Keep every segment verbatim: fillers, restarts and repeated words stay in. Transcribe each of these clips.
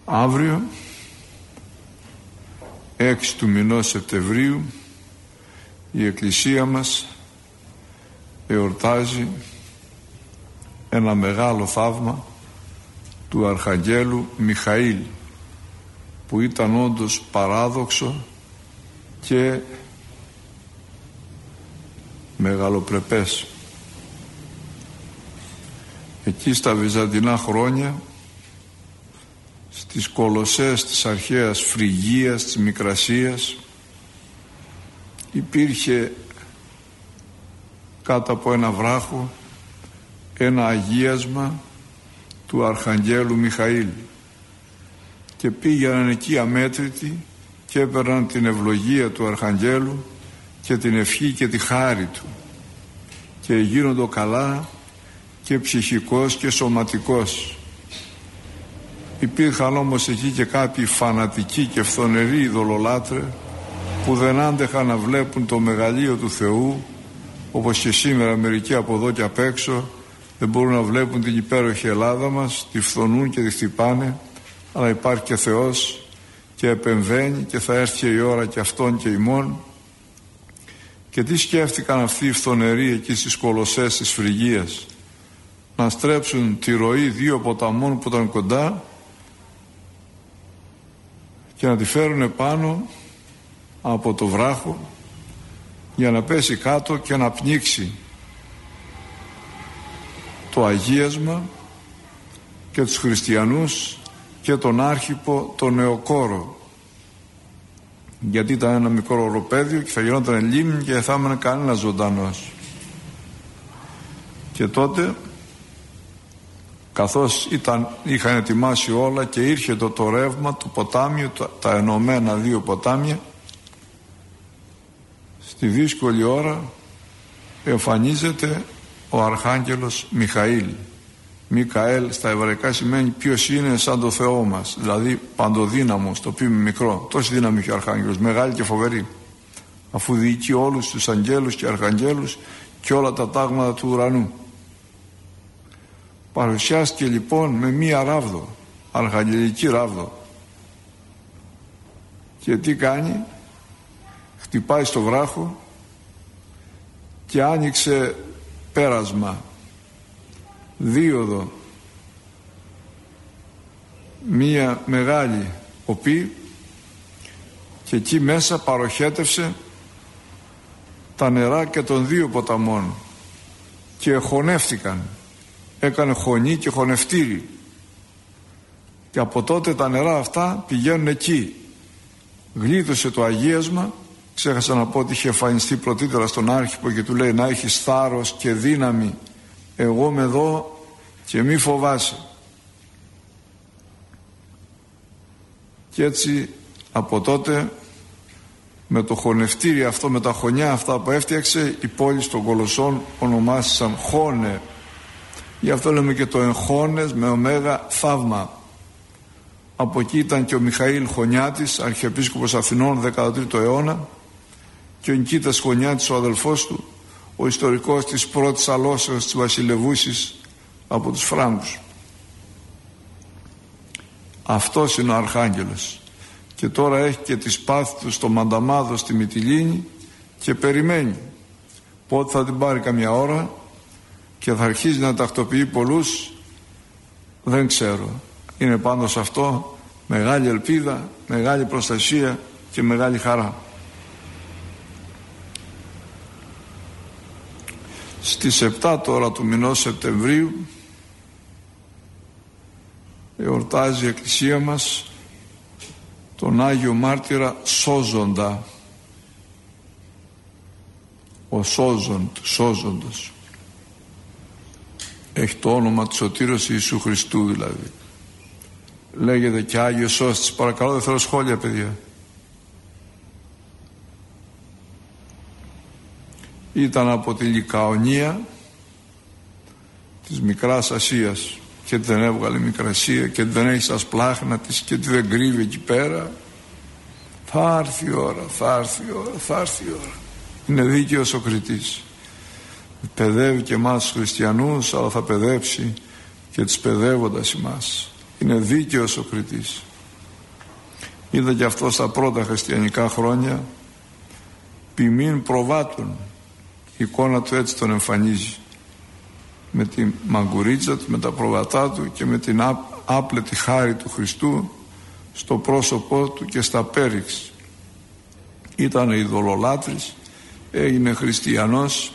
Αύριο, έξι του μηνός Σεπτεμβρίου, η Εκκλησία μας εορτάζει ένα μεγάλο θαύμα του Αρχαγγέλου Μιχαήλ, που ήταν όντως παράδοξο και μεγαλοπρεπές. Εκεί στα βυζαντινά χρόνια, στις κολοσσές της αρχαίας Φρυγίας, της Μικρασίας, υπήρχε κάτω από ένα βράχο ένα αγίασμα του Αρχαγγέλου Μιχαήλ, και πήγαιναν εκεί αμέτρητοι και έπαιρναν την ευλογία του Αρχαγγέλου και την ευχή και τη χάρη του, και γίνονται καλά και ψυχικός και σωματικός. Υπήρχαν όμως εκεί και κάποιοι φανατικοί και φθονεροί ειδωλολάτρε που δεν άντεχαν να βλέπουν το μεγαλείο του Θεού, όπως και σήμερα μερικοί από εδώ και απ' έξω δεν μπορούν να βλέπουν την υπέροχη Ελλάδα μας, τη φθονούν και τη χτυπάνε, αλλά υπάρχει και Θεός και επεμβαίνει και θα έρθει η ώρα και αυτόν και ημών. Και τι σκέφτηκαν αυτοί οι φθονεροί εκεί στις κολοσσές της Φρυγίας? Να στρέψουν τη ροή δύο ποταμών που ήταν κοντά και να τη φέρουν επάνω από το βράχο για να πέσει κάτω και να πνίξει το αγίασμα και τους χριστιανούς και τον άρχιπο τον Νεοκόρο, γιατί ήταν ένα μικρό οροπέδιο και θα γινόταν λίμνη και δεν θα έμενε κανένα ζωντανός. Και τότε, καθώς ήταν, είχαν ετοιμάσει όλα και ήρθε το, το ρεύμα του ποτάμιου, τα, τα ενωμένα δύο ποτάμια, στη δύσκολη ώρα εμφανίζεται ο Αρχάγγελος Μιχαήλ. Μικαέλ στα εβραϊκά σημαίνει ποιος είναι σαν το Θεό μας, δηλαδή παντοδύναμος, το οποίο είναι μικρό. Τόση δύναμη έχει ο Αρχάγγελος, μεγάλη και φοβερή, αφού διοικεί όλους τους αγγέλους και αρχαγγέλους και όλα τα τάγματα του ουρανού. Παρουσιάστηκε λοιπόν με μία ράβδο, αρχαγγελική ράβδο, και τι κάνει? Χτυπάει στο βράχο και άνοιξε πέρασμα, δίωδο, μία μεγάλη οπή, και εκεί μέσα παροχέτευσε τα νερά και των δύο ποταμών και χωνεύτηκαν. Έκανε χωνή και χωνευτήρι, και από τότε τα νερά αυτά πηγαίνουν εκεί. Γλίτωσε το αγίασμα. Ξέχασα να πω ότι είχε εμφανιστεί πρωτήτερα στον άρχιπο και του λέει να έχεις θάρρος και δύναμη, εγώ με δω και μη φοβάσαι. Και έτσι από τότε, με το χωνευτήρι αυτό, με τα χωνιά αυτά που έφτιαξε, οι πόλεις των Κολοσσών ονομάστησαν Χώνε. Γι' αυτό λέμε και το εγχώνες με ωμέγα θαύμα. Από εκεί ήταν και ο Μιχαήλ Χωνιάτης, αρχιεπίσκοπος Αθηνών δέκατο τρίτο αιώνα, και ο Νικήτας Χωνιάτης, ο αδελφός του, ο ιστορικός της πρώτης αλώσεως της βασιλευούσης από τους Φράγκους. Αυτός είναι ο Αρχάγγελος, και τώρα έχει και τη σπάθη του στο Μανταμάδο στη Μυτιλήνη και περιμένει πότε θα την πάρει καμιά ώρα και θα αρχίσει να τακτοποιεί πολλούς. Δεν ξέρω. Είναι πάνω σε αυτό μεγάλη ελπίδα, μεγάλη προστασία και μεγάλη χαρά. Στις επτά τώρα του μηνός Σεπτεμβρίου εορτάζει η Εκκλησία μας τον Άγιο Μάρτυρα Σώζοντα, ο Σώζον του Σώζοντος. Έχει το όνομα του Σωτήρος Ιησού Χριστού δηλαδή. Λέγεται και Άγιος Σώστης. Παρακαλώ, δεν θέλω σχόλια, παιδιά. Ήταν από τη Λικαονία της Μικράς Ασίας, και δεν έβγαλε Μικρασία και δεν έχει στα σπλάχνα της και δεν κρύβει εκεί πέρα. Θα έρθει η ώρα, θα έρθει η ώρα, θα έρθει η ώρα. Είναι δίκαιος ο κριτής. Παιδεύει και εμάς τους χριστιανούς, αλλά θα παιδέψει και τους παιδεύοντας εμάς. Είναι δίκαιος ο κριτής. Είδα και αυτό στα πρώτα χριστιανικά χρόνια, ποιμήν προβάτων, η εικόνα του έτσι τον εμφανίζει, με τη μαγκουρίτσα του, με τα προβατά του και με την άπλετη χάρη του Χριστού στο πρόσωπό του και στα πέριξ. Ήταν ειδωλολάτρης, έγινε χριστιανός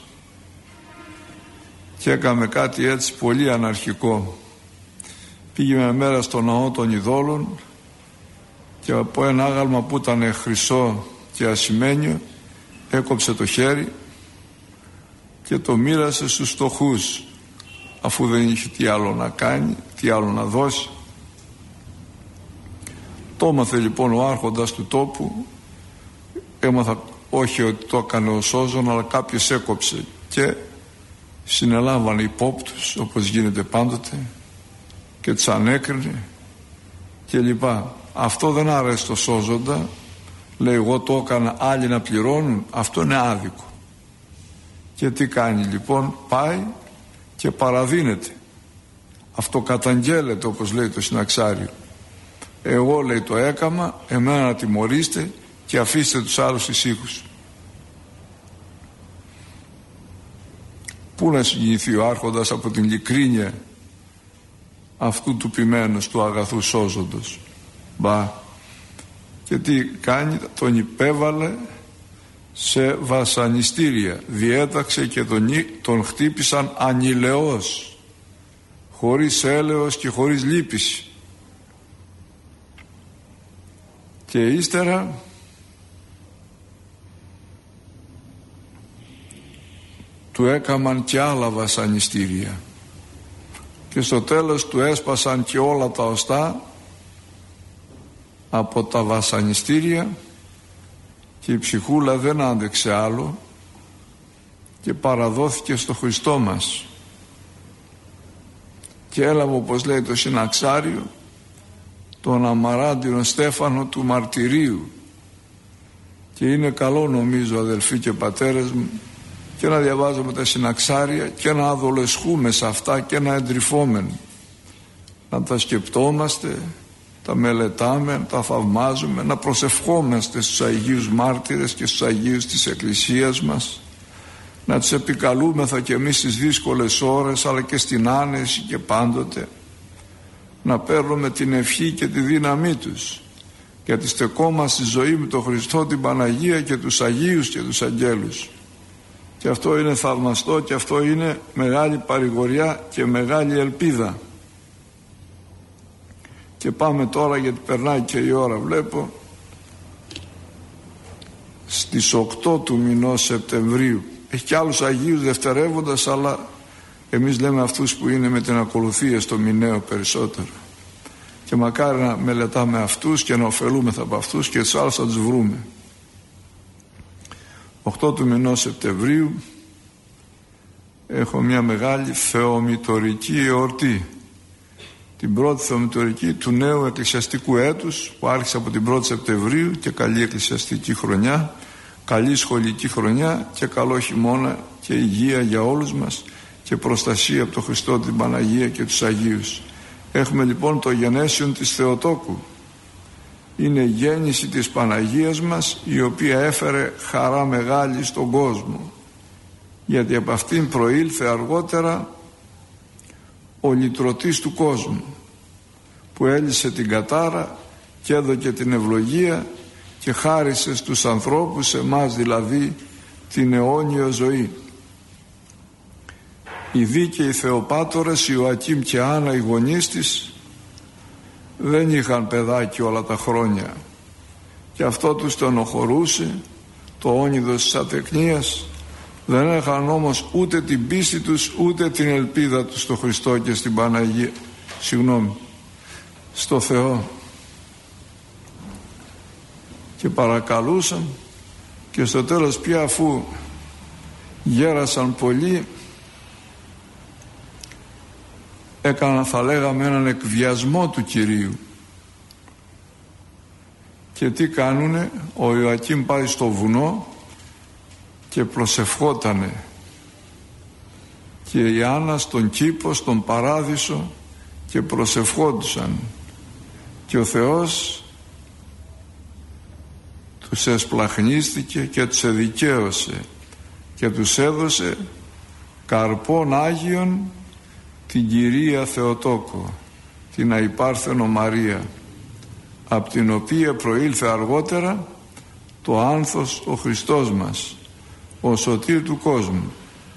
και έκαμε κάτι έτσι πολύ αναρχικό. Πήγε μια μέρα στο ναό των ειδόλων και από ένα άγαλμα που ήταν χρυσό και ασημένιο έκοψε το χέρι και το μοίρασε στους φτωχούς, αφού δεν είχε τι άλλο να κάνει, τι άλλο να δώσει. Το έμαθε λοιπόν ο άρχοντας του τόπου, έμαθα όχι ότι το έκανε ο σώζον, αλλά κάποιος έκοψε και συνελάμβανε υπόπτους, όπως γίνεται πάντοτε, και τους ανέκρινε και λοιπά. Αυτό δεν άρεσε στο σώζοντα, λέει εγώ το έκανα, άλλοι να πληρώνουν, αυτό είναι άδικο. Και τι κάνει λοιπόν, πάει και παραδίνεται, αυτοκαταγγέλλεται, όπως λέει το συναξάριο. Εγώ, λέει, το έκαμα, εμένα να τιμωρήστε και αφήστε τους άλλους ησύχους. Πού να συγκινηθεί ο άρχοντας από την ειλικρίνεια αυτού του ποιμένους, του αγαθού σώζοντος. Μπα. Και τι κάνει, τον υπέβαλε σε βασανιστήρια, διέταξε και τον, τον χτύπησαν ανηλαιώς, χωρίς έλεος και χωρίς λύπηση. Και ύστερα του έκαμαν και άλλα βασανιστήρια και στο τέλος του έσπασαν και όλα τα οστά από τα βασανιστήρια και η ψυχούλα δεν άντεξε άλλο και παραδόθηκε στο Χριστό μας και έλαβε, όπως λέει το συναξάριο, τον αμαράντιον στέφανο του μαρτυρίου. Και είναι καλό, νομίζω, αδελφοί και πατέρες μου, και να διαβάζουμε τα συναξάρια και να αδολεσχούμε σε αυτά και να εντρυφόμεν, να τα σκεπτόμαστε, τα μελετάμε, τα θαυμάζουμε, να προσευχόμαστε στους Αγίους Μάρτυρες και στους Αγίους της Εκκλησίας μας, να τους επικαλούμεθα και εμείς στις δύσκολες ώρες, αλλά και στην άνεση και πάντοτε, να παίρνουμε την ευχή και τη δύναμή τους, γιατί στεκόμαστε στη ζωή με τον Χριστό, την Παναγία και τους Αγίους και τους Αγγέλους. Και αυτό είναι θαυμαστό και αυτό είναι μεγάλη παρηγοριά και μεγάλη ελπίδα. Και πάμε τώρα, γιατί περνάει και η ώρα, βλέπω, στις οκτώ του μηνός Σεπτεμβρίου. Έχει και άλλους Αγίους δευτερεύοντας, αλλά εμείς λέμε αυτούς που είναι με την ακολουθία στο μηναίο περισσότερο. Και μακάρι να μελετάμε αυτούς και να ωφελούμεθα από αυτούς και τους άλλους θα τους βρούμε. οκτώ του μηνός Σεπτεμβρίου έχω μια μεγάλη θεομητορική εορτή, την πρώτη θεομητορική του νέου εκκλησιαστικού έτους που άρχισε από την πρώτη Σεπτεμβρίου, και καλή εκκλησιαστική χρονιά, καλή σχολική χρονιά και καλό χειμώνα και υγεία για όλους μας και προστασία από τον Χριστό, την Παναγία και τους Αγίους. Έχουμε λοιπόν το γενέσιον της Θεοτόκου. Είναι η γέννηση της Παναγίας μας, η οποία έφερε χαρά μεγάλη στον κόσμο, γιατί από αυτήν προήλθε αργότερα ο λυτρωτής του κόσμου, που έλυσε την κατάρα και έδωκε την ευλογία και χάρισε στους ανθρώπους, εμάς δηλαδή, την αιώνια ζωή. Οι δίκαιοι Θεοπάτορες, Ιωακήμ και Άννα, οι γονείς της, δεν είχαν παιδάκι όλα τα χρόνια και αυτό τους στενοχωρούσε, το όνειδος της ατεκνίας. Δεν έχαν όμως ούτε την πίστη τους ούτε την ελπίδα τους στο Χριστό και στην Παναγία, συγγνώμη, στο Θεό, και παρακαλούσαν, και στο τέλος πια, αφού γέρασαν πολύ, έκαναν, θα λέγαμε, έναν εκβιασμό του Κυρίου. Και τι κάνουνε? Ο Ιωακήμ πάει στο βουνό και προσευχότανε, και η Άννα στον κήπο, στον παράδεισο, και προσευχόντουσαν, και ο Θεός τους εσπλαχνίστηκε και τους εδικαίωσε και τους έδωσε καρπών Άγιον την Κυρία Θεοτόκο, την Αϊπάρθενο Μαρία, από την οποία προήλθε αργότερα το άνθος ο Χριστός μας, ο σωτήρ του κόσμου.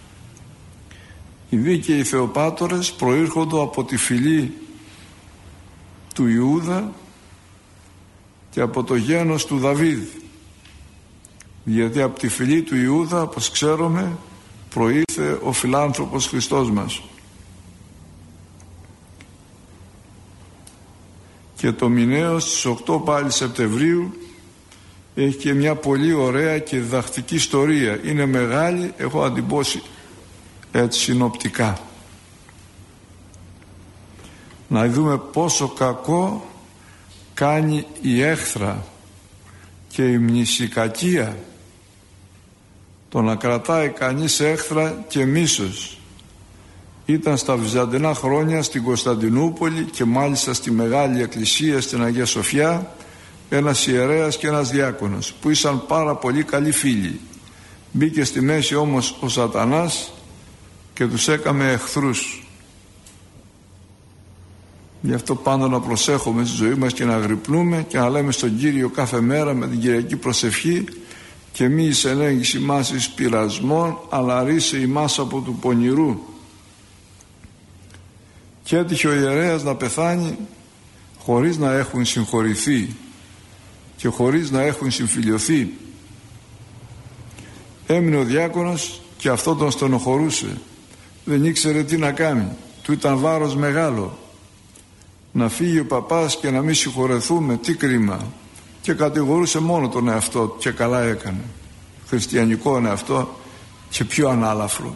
Οι δίκαιοι Θεοπάτορες προήρχονται από τη φυλή του Ιούδα και από το γένος του Δαβίδ, γιατί από τη φυλή του Ιούδα, όπως ξέρουμε, προήλθε ο φιλάνθρωπος Χριστός μας. Και το μηνέο στις οκτώ πάλι Σεπτεμβρίου έχει και μια πολύ ωραία και διδακτική ιστορία. Είναι μεγάλη, έχω αντιπώσει έτσι συνοπτικά. Να δούμε πόσο κακό κάνει η έχθρα και η μνησικακία, το να κρατάει κανείς έχθρα και μίσος. Ήταν στα βυζαντινά χρόνια στην Κωνσταντινούπολη και μάλιστα στη Μεγάλη Εκκλησία στην Αγία Σοφιά ένας ιερέας και ένας διάκονος που ήσαν πάρα πολύ καλοί φίλοι. Μπήκε στη μέση όμως ο Σατανάς και τους έκαμε εχθρούς. Γι' αυτό πάντα να προσέχουμε στη ζωή μας και να γρυπνούμε και να λέμε στον Κύριο κάθε μέρα με την Κυριακή προσευχή: και μη εις ενέγγις ημάς εις πειρασμών, αλλά ρίσε ημάς από του πονηρού. Και έτυχε ο ιερέας να πεθάνει χωρίς να έχουν συγχωρηθεί και χωρίς να έχουν συμφιλιωθεί. Έμεινε ο διάκονος και αυτό τον στενοχωρούσε. Δεν ήξερε τι να κάνει. Του ήταν βάρος μεγάλο. Να φύγει ο παπάς και να μην συγχωρεθούμε, τι κρίμα. Και κατηγορούσε μόνο τον εαυτό του και καλά έκανε. Χριστιανικό είναι αυτό και πιο ανάλαφρο.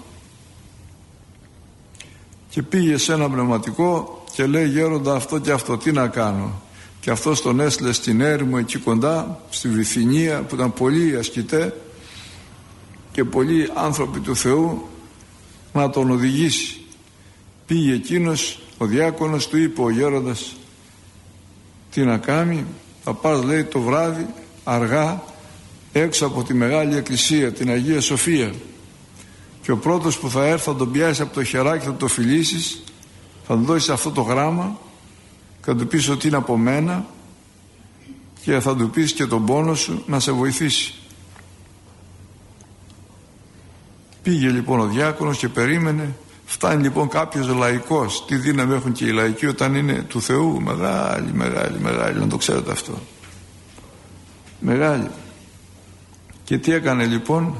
Και πήγε σε ένα πνευματικό και λέει: γέροντα, αυτό και αυτό τι να κάνω. Και αυτός τον έστειλε στην έρημο εκεί κοντά, στη Βυθινία, που ήταν πολλοί ασκητέ και πολλοί άνθρωποι του Θεού, να τον οδηγήσει. Πήγε εκείνος, ο διάκονος, του είπε ο γέροντας τι να κάνει. Θα πας, λέει, το βράδυ αργά έξω από τη Μεγάλη Εκκλησία, την Αγία Σοφία, και ο πρώτος που θα έρθει θα τον πιάσει από το χεράκι, θα το φιλήσεις, θα του δώσεις αυτό το γράμμα και θα του πεις ότι είναι από μένα και θα του πεις και τον πόνο σου να σε βοηθήσει. Πήγε λοιπόν ο διάκονος και περίμενε. Φτάνει λοιπόν κάποιος λαϊκός. Τι δύναμη έχουν και οι λαϊκοί όταν είναι του Θεού. Μεγάλη, μεγάλη, μεγάλη. Να το ξέρετε αυτό. Μεγάλη. Και τι έκανε λοιπόν?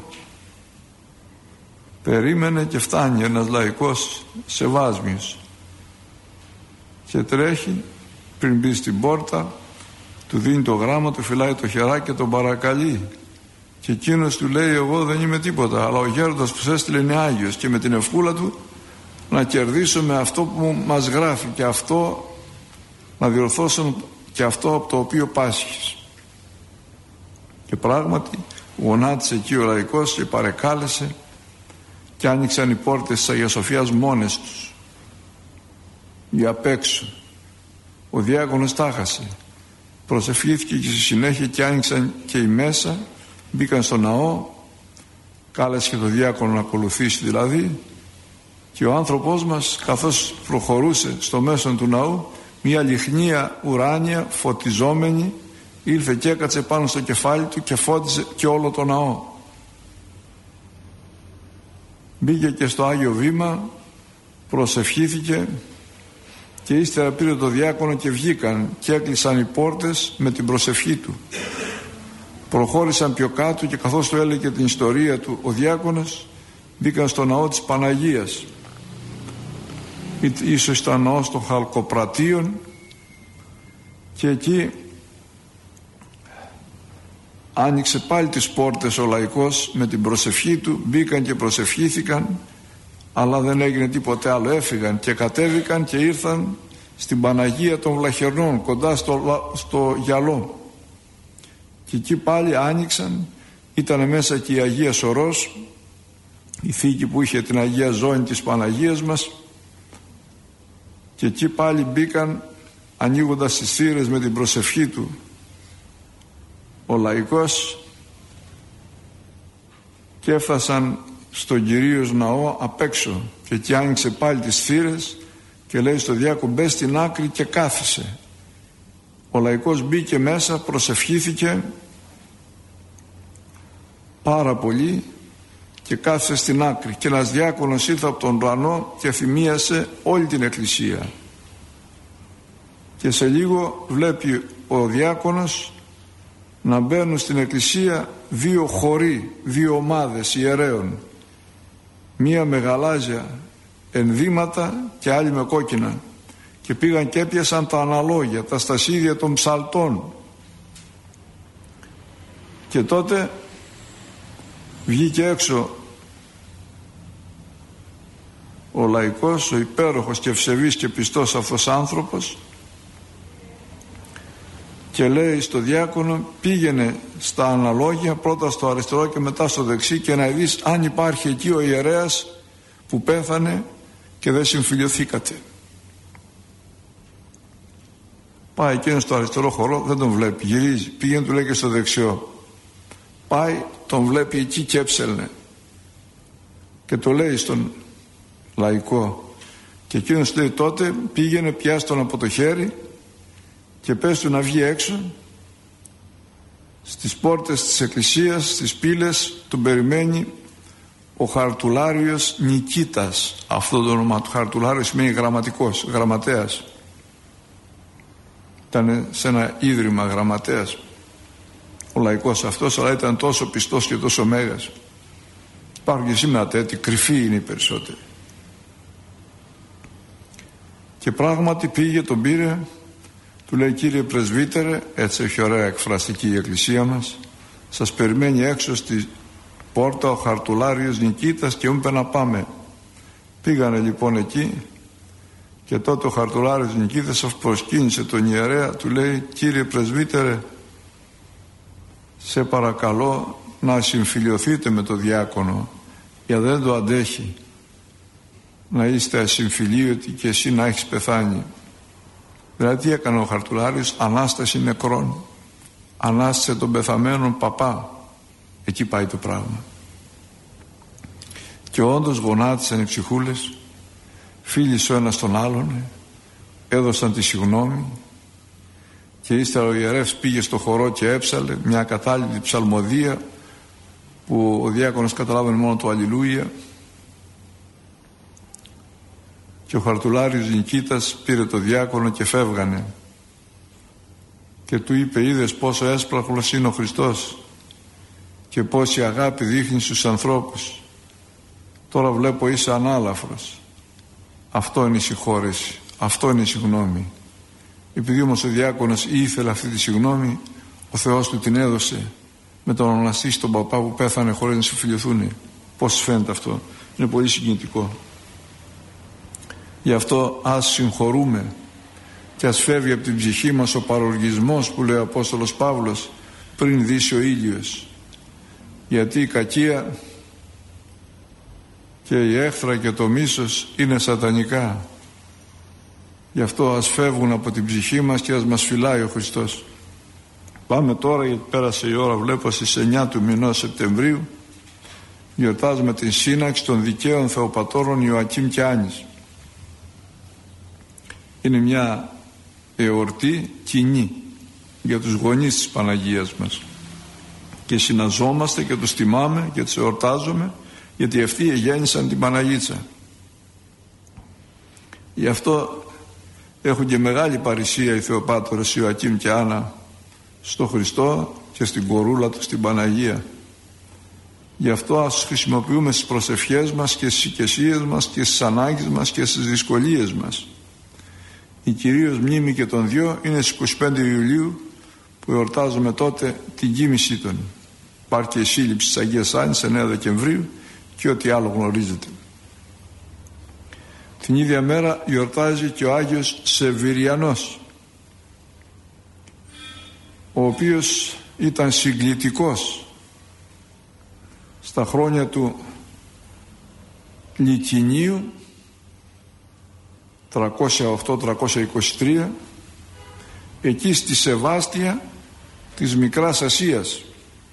Περίμενε και φτάνει ένας λαϊκός σεβάσμιος και τρέχει, πριν μπει στην πόρτα, του δίνει το γράμμα, του φυλάει το χεράκι και τον παρακαλεί. Και εκείνος του λέει: εγώ δεν είμαι τίποτα, αλλά ο γέροντας που σε έστειλε είναι Άγιος, και με την ευχούλα του να κερδίσουμε αυτό που μας γράφει και αυτό να διορθώσουμε και αυτό από το οποίο πάσχεις. Και πράγματι γονάτισε εκεί ο λαϊκός και παρεκάλεσε και άνοιξαν οι πόρτες της Αγίας Σοφίας μόνες τους για απ' έξω. Ο διάκονος τάχασε, προσευχήθηκε και στη συνέχεια και άνοιξαν και οι μέσα, μπήκαν στο ναό, κάλεσε και το διάκονο να ακολουθήσει δηλαδή, και ο άνθρωπός μας καθώς προχωρούσε στο μέσο του ναού, μια λιχνία ουράνια φωτιζόμενη ήλθε και έκατσε πάνω στο κεφάλι του και φώτιζε και όλο το ναό. Μπήκε και στο Άγιο Βήμα, προσευχήθηκε και ύστερα πήρε το διάκονο και βγήκαν και έκλεισαν οι πόρτες με την προσευχή του. Προχώρησαν πιο κάτω και καθώς του έλεγε την ιστορία του ο διάκονος, μπήκαν στο ναό της Παναγίας. Ίσως ήταν ναός των Χαλκοπρατίων, και εκεί άνοιξε πάλι τις πόρτες ο λαϊκός με την προσευχή του. Μπήκαν και προσευχήθηκαν, αλλά δεν έγινε τίποτε άλλο. Έφυγαν και κατέβηκαν και ήρθαν στην Παναγία των Βλαχερνών, κοντά στο, στο γυαλό, και εκεί πάλι άνοιξαν. Ήταν μέσα και η Αγία Σωρός, η θήκη που είχε την Αγία Ζώνη της Παναγίας μας, και εκεί πάλι μπήκαν ανοίγοντας τις θύρες με την προσευχή του ο λαϊκός και έφτασαν στον Κυρίως ναό απ' έξω και εκεί άνοιξε πάλι τις θύρες και λέει στο διάκο μπες στην άκρη και κάθισε. Ο λαϊκός μπήκε μέσα, προσευχήθηκε πάρα πολύ και κάθισε στην άκρη και ένας διάκονος ήρθε από τον ουρανό και θυμίασε όλη την εκκλησία και σε λίγο βλέπει ο διάκονος να μπαίνουν στην εκκλησία δύο χωροί, δύο ομάδες ιερέων, μία με γαλάζια ενδύματα και άλλη με κόκκινα, και πήγαν και έπιασαν τα αναλόγια, τα στασίδια των ψαλτών. Και τότε βγήκε έξω ο λαϊκός, ο υπέροχος και ευσεβής και πιστός αυτός άνθρωπος, και λέει στο διάκονο πήγαινε στα αναλόγια, πρώτα στο αριστερό και μετά στο δεξί, και να δεις αν υπάρχει εκεί ο ιερέας που πέθανε και δεν συμφιλιωθήκατε. Πάει εκείνος στο αριστερό χορό, δεν τον βλέπει, γυρίζει, πήγαινε του λέει και στο δεξιό, πάει, τον βλέπει εκεί και έψελνε και το λέει στον λαϊκό, και εκείνος λέει τότε πήγαινε, πιάσει τον από το χέρι και πες του να βγει έξω. Στις πόρτες της εκκλησίας, στις πύλες τον περιμένει ο Χαρτουλάριος Νικήτας. Αυτό το όνομα του Χαρτουλάριο σημαίνει γραμματικός, γραμματέας. Ήταν σε ένα ίδρυμα γραμματέας ο λαϊκός αυτός, αλλά ήταν τόσο πιστός και τόσο μέγας. Υπάρχουν και σήμερα τέτοιοι, κρυφοί είναι οι περισσότεροι. Και πράγματι πήγε, τον πήρε, του λέει κύριε πρεσβύτερε, έτσι έχει ωραία εκφραστική η εκκλησία μας, σας περιμένει έξω στη πόρτα ο Χαρτουλάριος Νικήτας και μου είπε να πάμε. Πήγανε λοιπόν εκεί και τότε ο Χαρτουλάριος Νικήτας προσκύνησε τον ιερέα, του λέει κύριε πρεσβύτερε, σε παρακαλώ να συμφιλιωθείτε με το διάκονο, γιατί δεν το αντέχει να είστε ασυμφιλίωτοι και εσύ να έχεις πεθάνει. Δηλαδή τι έκανε ο Χαρτουλάριος? Ανάσταση νεκρών, ανάστησε τον πεθαμένον παπά. Εκεί πάει το πράγμα. Και όντως γονάτισαν οι ψυχούλες, φίλησε ο ένας τον άλλον, έδωσαν τη συγγνώμη, και ύστερα ο ιερεύς πήγε στο χορό και έψαλε μια κατάλληλη ψαλμοδία που ο διάκονος καταλάβαινε μόνο το Αλληλούια, και ο Χαρτουλάριος Νικήτας πήρε το διάκονο και φεύγανε και του είπε είδες πόσο έσπλαχνος είναι ο Χριστός και πόση αγάπη δείχνει στους ανθρώπους, τώρα βλέπω είσαι ανάλαφρος. Αυτό είναι η συγχώρεση, αυτό είναι η συγγνώμη. Επειδή όμως ο διάκονος ήθελε αυτή τη συγγνώμη, ο Θεός του την έδωσε με τον οναστή στον παπά που πέθανε χωρίς να συμφιλιωθούν. Πώς φαίνεται αυτό? Είναι πολύ συγκινητικό. Γι' αυτό ας συγχωρούμε και ας φεύγει από την ψυχή μας ο παροργισμός που λέει ο Απόστολος Παύλος πριν δύσει ο ήλιος, γιατί η κακία και η έχθρα και το μίσος είναι σατανικά. Γι' αυτό ας φεύγουν από την ψυχή μας και ας μας φυλάει ο Χριστός. Πάμε τώρα, γιατί πέρασε η ώρα, βλέπω στις εννιά του μηνός Σεπτεμβρίου γιορτάζουμε την σύναξη των δικαίων Θεοπατώρων Ιωακήμ και Άνης. Είναι μια εορτή κοινή για τους γονείς της Παναγίας μας και συναζόμαστε και τους τιμάμε και τους εορτάζουμε, γιατί αυτοί εγέννησαν την Παναγίτσα. Γι' αυτό έχουν και μεγάλη παρησία οι Θεοπάτωρες Ιωακήμ και Άννα στο Χριστό και στην κορούλα του, στην Παναγία. Γι' αυτό ας χρησιμοποιούμε στις προσευχές μας και στις οικεσίες μας και στις ανάγκες μας και στις δυσκολίες μας. Η κυρίως μνήμη και των δυο είναι στις είκοσι πέντε Ιουλίου που εορτάζουμε τότε την κοίμησή των. Υπάρχει και η σύλληψη της Αγίας Άννης εννέα Δεκεμβρίου και ό,τι άλλο γνωρίζετε. Την ίδια μέρα γιορτάζει και ο Άγιος Σεβυριανός, ο οποίος ήταν συγκλητικός στα χρόνια του Λυκεινίου τριακόσια οκτώ τριακόσια είκοσι τρία, εκεί στη Σεβάστια της Μικράς Ασίας.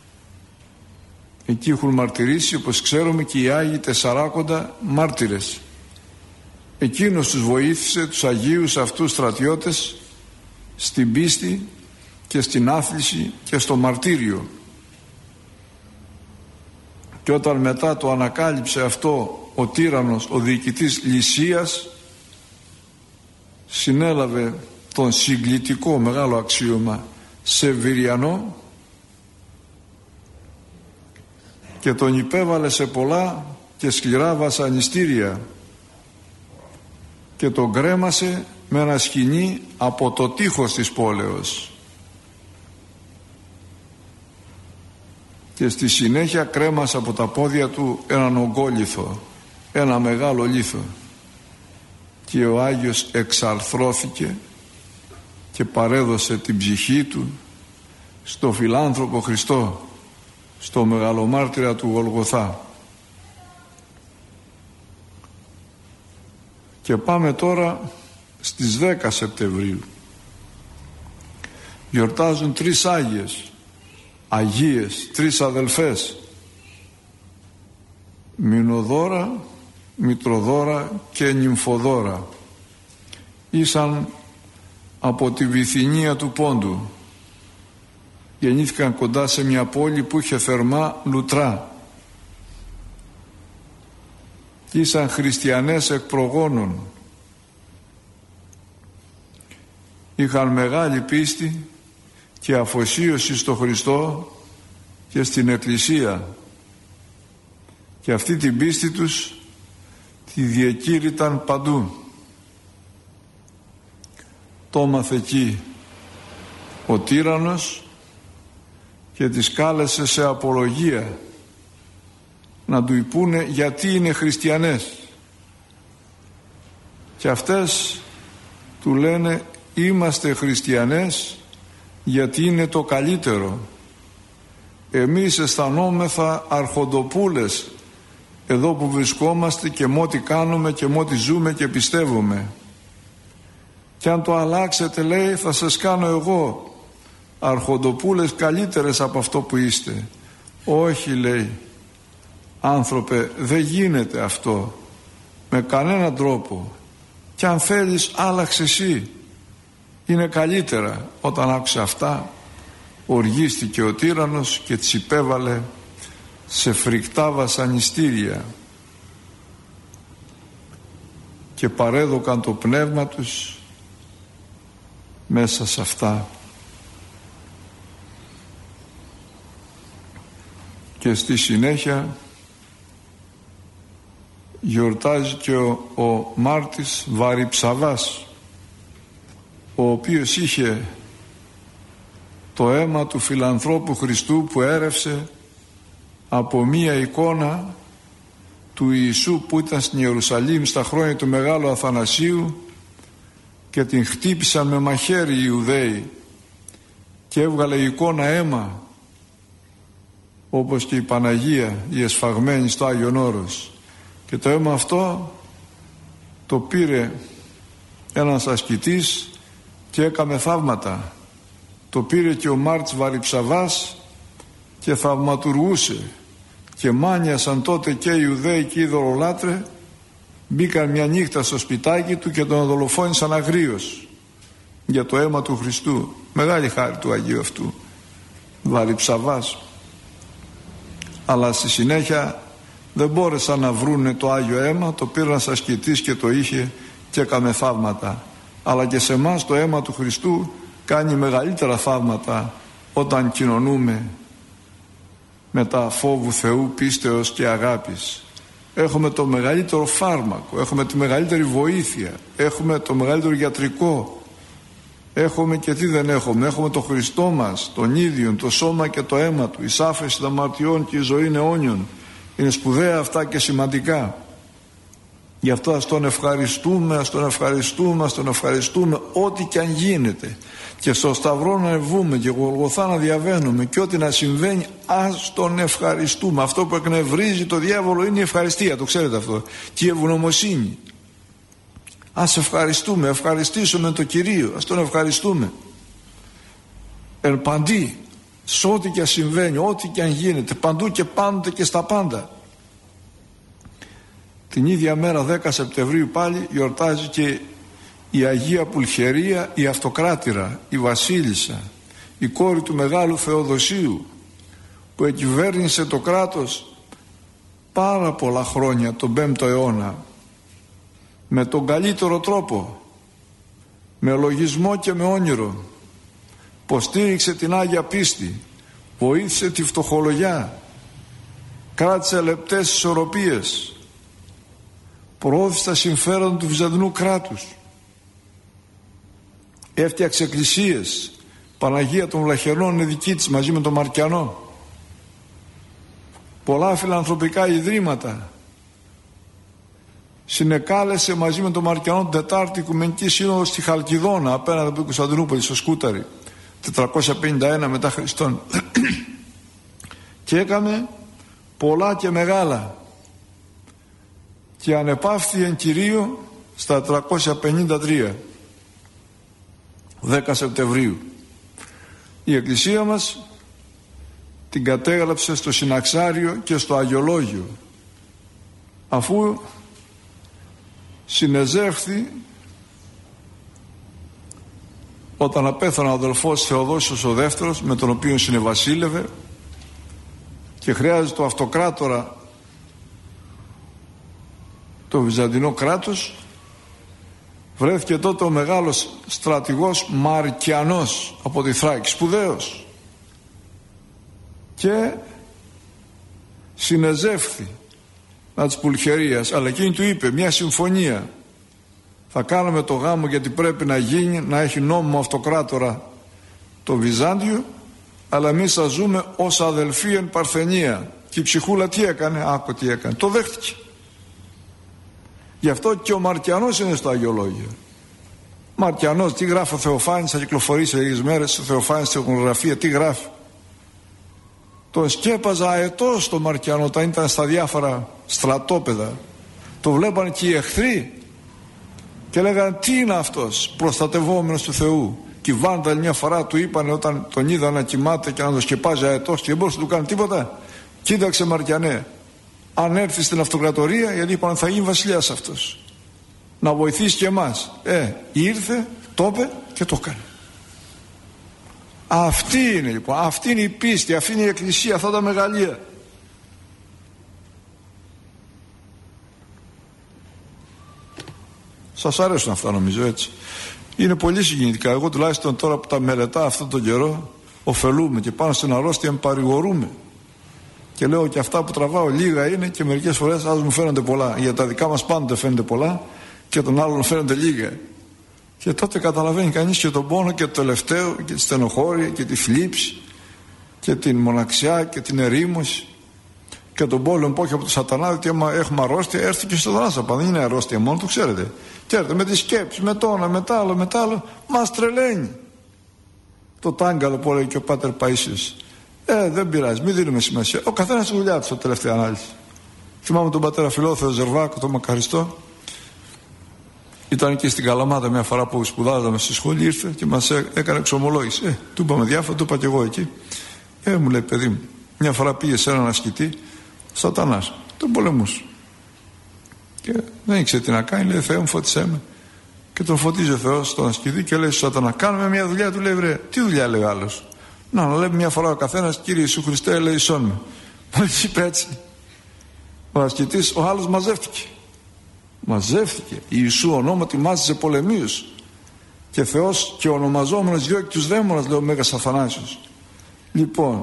Εκεί έχουν μαρτυρήσει, όπως ξέρουμε, και οι Άγιοι Τεσσαράκοντα μάρτυρες. Εκείνος τους βοήθησε, τους Αγίους αυτούς στρατιώτες, στην πίστη και στην άθληση και στο μαρτύριο. Και όταν μετά το ανακάλυψε αυτό ο τύραννος, ο διοικητής Λυσίας, συνέλαβε τον συγκλητικό μεγάλο αξίωμα Σεβυριανό και τον υπέβαλε σε πολλά και σκληρά βασανιστήρια και τον κρέμασε με ένα σκοινί από το τείχος της πόλεως, και στη συνέχεια κρέμασε από τα πόδια του έναν ογκόλιθο, ένα μεγάλο λίθο, και ο Άγιος εξαρθρώθηκε και παρέδωσε την ψυχή του στο φιλάνθρωπο Χριστό, στο μεγαλομάρτυρα του Γολγοθά. Και πάμε τώρα στις δέκα Σεπτεμβρίου. Γιορτάζουν τρεις Άγιες, Αγίες, τρεις αδελφές, Μηνοδόρα, Μητροδόρα και Νυμφοδόρα. Ήσαν από τη Βυθινία του Πόντου. Γεννήθηκαν κοντά σε μια πόλη που είχε θερμά λουτρά. Ήσαν χριστιανές εκ προγόνων. Είχαν μεγάλη πίστη και αφοσίωση στο Χριστό και στην Εκκλησία, και αυτή την πίστη τους τη διεκήρυταν παντού. Το έμαθε εκεί ο τύραννος και τις κάλεσε σε απολογία να του υπούνε γιατί είναι χριστιανές, και αυτές του λένε είμαστε χριστιανές γιατί είναι το καλύτερο. Εμείς αισθανόμεθα αρχοντοπούλες εδώ που βρισκόμαστε και με ό,τι κάνουμε και με ό,τι ζούμε και πιστεύουμε, και αν το αλλάξετε, λέει, θα σας κάνω εγώ αρχοντοπούλες καλύτερες από αυτό που είστε. Όχι, λέει, άνθρωπε, δεν γίνεται αυτό με κανέναν τρόπο, και αν θέλεις άλλαξε εσύ, είναι καλύτερα. Όταν άκουσε αυτά, οργίστηκε ο τύραννος και τις υπέβαλε σε φρικτά βασανιστήρια, και παρέδωκαν το πνεύμα τους μέσα σε αυτά. Και στη συνέχεια γιορτάζει και ο, ο μάρτης Βαρυψαβάς, ο οποίος είχε το αίμα του φιλανθρώπου Χριστού που έρευσε από μία εικόνα του Ιησού που ήταν στην Ιερουσαλήμ στα χρόνια του Μεγάλου Αθανασίου, και την χτύπησαν με μαχαίρι οι Ιουδαίοι και έβγαλε η εικόνα αίμα, όπως και η Παναγία η εσφαγμένη στο Άγιον Όρος, και το αίμα αυτό το πήρε ένας ασκητής και έκαμε θαύματα. Το πήρε και ο Μάρτης Βαρυψαβάς και θαυματουργούσε, και μάνιασαν τότε και οι Ιουδαίοι και οι ειδωλολάτρε, μπήκαν μια νύχτα στο σπιτάκι του και τον δολοφόνησαν αγρίως για το αίμα του Χριστού. Μεγάλη χάρη του Αγίου αυτού Βαρυψαβάς. Αλλά στη συνέχεια δεν μπόρεσαν να βρούνε το Άγιο αίμα, το πήραν σαν ασκητής και το είχε και έκαμε θαύματα. Αλλά και σε εμάς το αίμα του Χριστού κάνει μεγαλύτερα θαύματα όταν κοινωνούμε με τα φόβου Θεού, πίστεως και αγάπης. Έχουμε το μεγαλύτερο φάρμακο, έχουμε τη μεγαλύτερη βοήθεια, έχουμε το μεγαλύτερο γιατρικό, έχουμε και τι δεν έχουμε, έχουμε το Χριστό μας, τον ίδιον, το σώμα και το αίμα του, η σάφεση των αμαρτιών και η ζωή αιώνιων. Είναι σπουδαία αυτά και σημαντικά. Γι' αυτό ας τον ευχαριστούμε, ας τον ευχαριστούμε, ας τον ευχαριστούμε ό,τι και αν γίνεται, και στο Σταυρό να βγούμε και Γολγοθά να διαβαίνουμε, και ό,τι να συμβαίνει ας τον ευχαριστούμε. Αυτό που εκνευρίζει το διάβολο είναι η ευχαριστία, το ξέρετε αυτό, και η ευγνωμοσύνη. Ας ευχαριστούμε, ευχαριστήσουμε τον Κυρίο, ας τον ευχαριστούμε εν παντή, σε ό,τι και συμβαίνει, ό,τι και αν γίνεται, παντού και πάντοτε και στα πάντα. Την ίδια μέρα, δέκα Σεπτεμβρίου, πάλι γιορτάζει και η Αγία Πουλχερία, η Αυτοκράτηρα, η Βασίλισσα, η κόρη του Μεγάλου Θεοδοσίου, που εκυβέρνησε το κράτος πάρα πολλά χρόνια, τον πέμπτο αιώνα, με τον καλύτερο τρόπο, με λογισμό και με όνειρο. Υποστήριξε την Άγια Πίστη, βοήθησε τη φτωχολογιά, κράτησε λεπτές ισορροπίες, προώθησε τα συμφέροντα του Βυζαντινού κράτους, έφτιαξε εκκλησίες. Παναγία των Βλαχερνών είναι δική της μαζί με τον Μαρκιανό. Πολλά φιλανθρωπικά ιδρύματα. Συνεκάλεσε μαζί με τον Μαρκιανό την Τετάρτη Οικουμενική Σύνοδο στη Χαλκιδόνα, απέναντι από την Κωνσταντινούπολη, στο Σκούταρι, τετρακόσια πενήντα ένα μετά Χριστόν. Και έκανε πολλά και μεγάλα. Και ανεπαύθη εν κυρίω στα τριακόσια πενήντα τρία, δέκα Σεπτεμβρίου. Η Εκκλησία μας την κατέγραψε στο Συναξάριο και στο Αγιολόγιο, αφού συνεζεύχθη όταν απέθανε ο αδελφός Θεοδόσιος ο δεύτερος, με τον οποίο συνεβασίλευε, και χρειάζεται το αυτοκράτορα το Βυζαντινό κράτος. Βρέθηκε τότε ο μεγάλος στρατηγός Μαρκιανός από τη Θράκη, σπουδαίος, και συνεζεύχθη να της Πουλχερίας, αλλά εκείνη του είπε μια συμφωνία: θα κάνουμε το γάμο γιατί πρέπει να γίνει, να έχει νόμιμο αυτοκράτορα το Βυζάντιο, αλλά εμείς θα ζούμε ως αδελφοί εν παρθενία. Και η ψυχούλα τι έκανε? Άκου τι έκανε, το δέχτηκε. Γι' αυτό και ο Μαρκιανός είναι στο Αγιολόγιο. Μαρκιανός, τι γράφει ο Θεοφάνης, θα κυκλοφορήσει λίγες μέρες ο Θεοφάνης στη εικονογραφία, τι γράφει? Τον σκέπαζα αετός το Μαρκιανό όταν ήταν στα διάφορα στρατόπεδα. Το βλέπαν και οι εχθροί και λέγανε τι είναι αυτός, προστατευόμενος του Θεού. Και οι βάνταλοι μια φορά του είπαν, όταν τον είδαν να κοιμάται και να τον σκεπάζει αετός και δεν μπορούσε να του κάνει τίποτα: κοίταξε Μαρκιανέ, αν έρθει στην αυτοκρατορία, γιατί είπαν θα γίνει βασιλιάς αυτός, να βοηθήσει και εμάς. Ε, ήρθε, το είπε και το έκανε. Αυτή είναι λοιπόν, αυτή είναι η πίστη, αυτή είναι η Εκκλησία, αυτά τα μεγαλεία. Σας αρέσουν αυτά νομίζω, έτσι? Είναι πολύ συγκινητικά. Εγώ τουλάχιστον τώρα που τα μελετάω αυτόν τον καιρό, ωφελούμε και πάνω στην αρρώστια με παρηγορούμε. Και λέω και αυτά που τραβάω λίγα είναι και μερικές φορές άλλους μου φαίνονται πολλά. Για τα δικά μας πάντοτε φαίνονται πολλά και των άλλων φαίνονται λίγα. Και τότε καταλαβαίνει κανείς και τον πόνο και το τελευταίο και τη στενοχώρια και τη θλίψη και την μοναξιά και την ερήμωση και τον πόλεμο που όχι από το σατανά, ότι άμα έχουμε αρρώστια έρθει και στο δράσαπα. Δεν είναι αρρώστια μόνο, το ξέρετε. Και έρθει με τη σκέψη, με το ένα, με τ' άλλο, με τ' άλλο, μας τρελαίνει. Το τάγκαλο που έλεγε και ο Πάτερ Παΐσιος. Ε, δεν πειράζει, μην δίνουμε σημασία. Ο καθένας τη δουλειά του στο τελευταία ανάλυση. Θυμάμαι τον πατέρα Φιλόθεο Ζερβάκο, τον μακαριστό. Ήταν εκεί στην Καλαμάτα μια φορά που σπουδάζαμε στη σχολή, ήρθε και μας έκανε εξομολόγηση. Ε, του είπαμε διάφορα, του είπα και εγώ εκεί. Ε, μου λέει, παιδί μου, μια φορά πήγε σε έναν ασκητή, σατανάς, τον πολεμούσε. Και δεν ήξερε τι να κάνει, λέει, Θεέ μου, φώτισέ με. Και τον φωτίζει ο Θεός στον ασκητή και λέει στον σατανά, κάνουμε μια δουλειά, του λέει, βρε, τι δουλειά, λέει ο άλλος? Να, να λέμε μια φορά ο καθένας, Κύριε Ιησού Χριστέ, ελέησόν με. Μόλις είπε έτσι, ο ασκητής, ο άλλος μαζεύτηκε. Μαζεύτηκε. Ιησού ονόματι μάζεσε πολεμίους. Και Θεός και ονομαζόμενος διώκει τους δαίμονας, λέει ο Μέγας Αθανάσιος. Λοιπόν,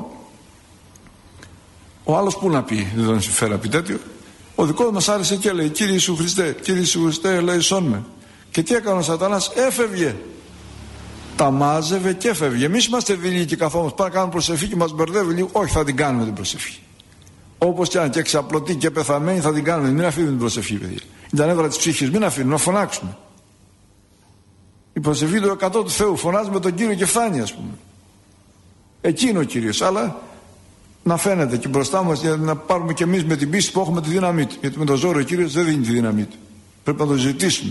ο άλλος που να πει, δεν τον συμφέρει να πει τέτοιο. Ο δικός μας άρεσε και λέει, Κύριε Ιησού Χριστέ, Κύριε Ιησού Χριστέ, ελέησόν με. Και τι έκανε ο σατανάς? Έφευγε. Τα μάζευε και έφευγε. Εμείς είμαστε δειλοί και καθόμαστε, πάμε να κάνουμε προσευχή και μας μπερδεύει λίγο. Όχι, θα την κάνουμε την προσευχή. Όπως και αν και εξαπλωτή και πεθαμένη, θα την κάνουμε. Μην αφήνουμε την προσευχή, παιδιά. Είναι τα νεύρα της ψυχής. Μην αφήνουμε, να φωνάξουμε. Η προσευχή του εκατό του Θεού. Φωνάζουμε τον Κύριο και φτάνει, ας πούμε. Εκεί είναι ο Κύριος. Αλλά να φαίνεται και μπροστά μας, για να πάρουμε κι εμείς με την πίστη που έχουμε τη δύναμή του. Γιατί με το ζόρο ο Κύριος δεν δίνει τη δύναμή του. Πρέπει να το ζητήσουμε.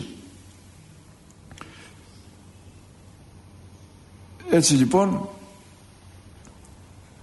Έτσι λοιπόν,